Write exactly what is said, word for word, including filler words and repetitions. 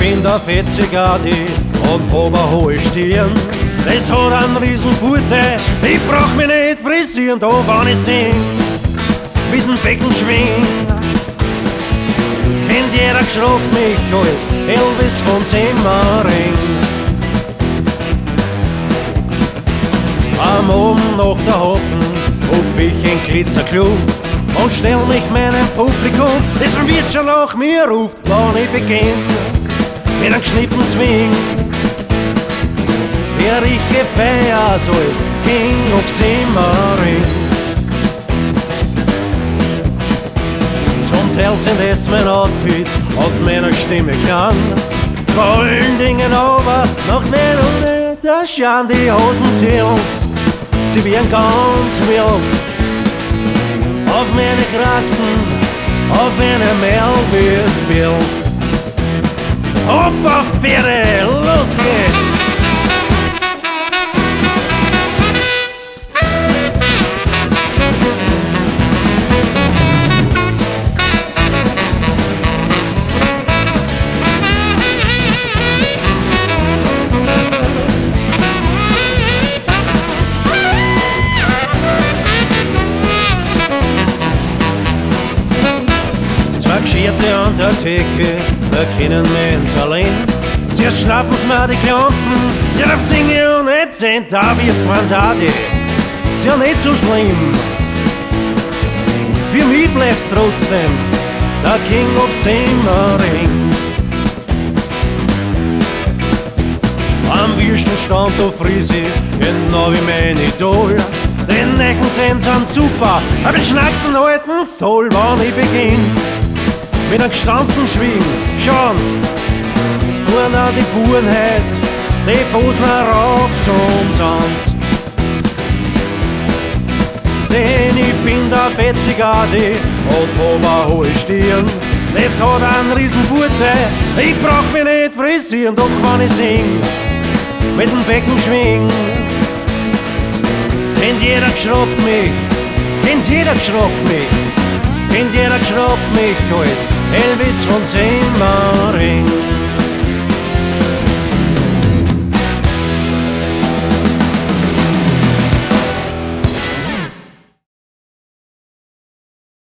bin der Fetzigadi und hab hohe Stirn. Das hat einen riesen Vorteil, ich brauch mich nicht frisieren, da wann ich sing, mit dem Becken schwing. Kennt jeder geschraubt mich als Elvis von Semmering. Am Abend nach der Hocken hupf ich in Glitzerkluft und stell mich meinem Publikum, das vom Wirt schon nach mir ruft, wann ich beginn mit einem geschnippten Swing. Wär ich gefeiert als King of Semmering. Zum Teil sind es mein Outfit und meine Stimme kann. Vor allen Dingen aber noch nicht ohne der Schand die Hosen zählt. Sie werden ganz wild auf meine Kraxen, auf eine Melvis-Bild. Hopp auf Pferde, los geht's! Geschierte an der Theke, da kennen wir ins allein. Zuerst schnappen sie mir die Klampen, ja, darf singen und nicht sehen, da wird man da die. Ist ja nicht so schlimm. Für mich bleibt's trotzdem der King of Semmering. Am Würstenstand da fries ich, genau wie mein Idol. Den Neckenzähne sind super, aber den schnacksten halten's toll, wann ich beginn. Mit einem gestampften Schwing, schauen's, tun auch die Burenheit, die posen rauf zum Tanz. Denn ich bin der Fetzigadi und hab eine hohe Stirn. Das hat einen riesen Vorteil, ich brauch mich nicht frisieren, doch wenn ich sing, mit dem Becken schwing. Kennt jeder geschraubt mich, kennt jeder geschraubt mich. Kennt jeder geschraubt mich als Elvis von Semmering.